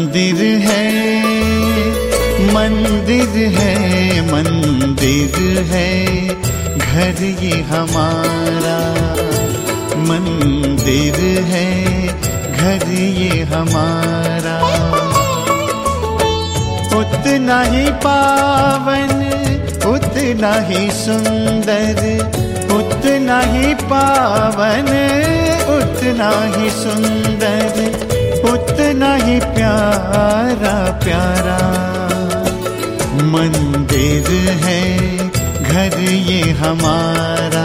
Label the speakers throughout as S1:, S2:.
S1: मंदिर है, मंदिर है, मंदिर है, घर ये हमारा। मंदिर है, घर ये हमारा। उतना ही पावन, उतना ही सुंदर, उतना ही पावन, उतना ही सुंदर, उतना ही प्यारा प्यारा। मंदिर है, घर ये हमारा।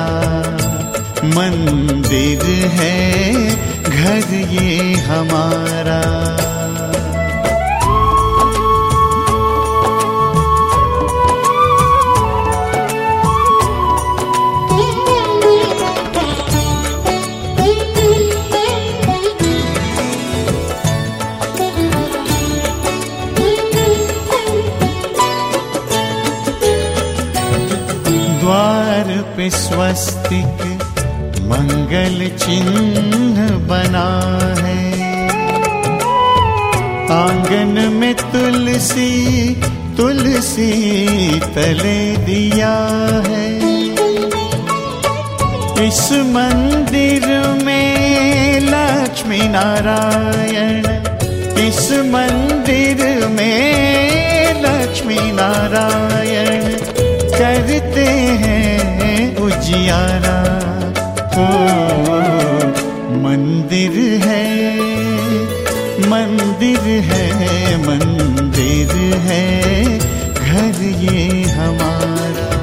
S1: मंदिर है, घर ये हमारा। द्वार पे स्वस्तिक मंगल चिन्ह बना है। आंगन में तुलसी, तुलसी तले दिया है। इस मंदिर में लक्ष्मी नारायण, इस मंदिर में लक्ष्मी नारायण करते हैं उजियारा। ओ मंदिर है, मंदिर है, मंदिर है, घर ये हमारा।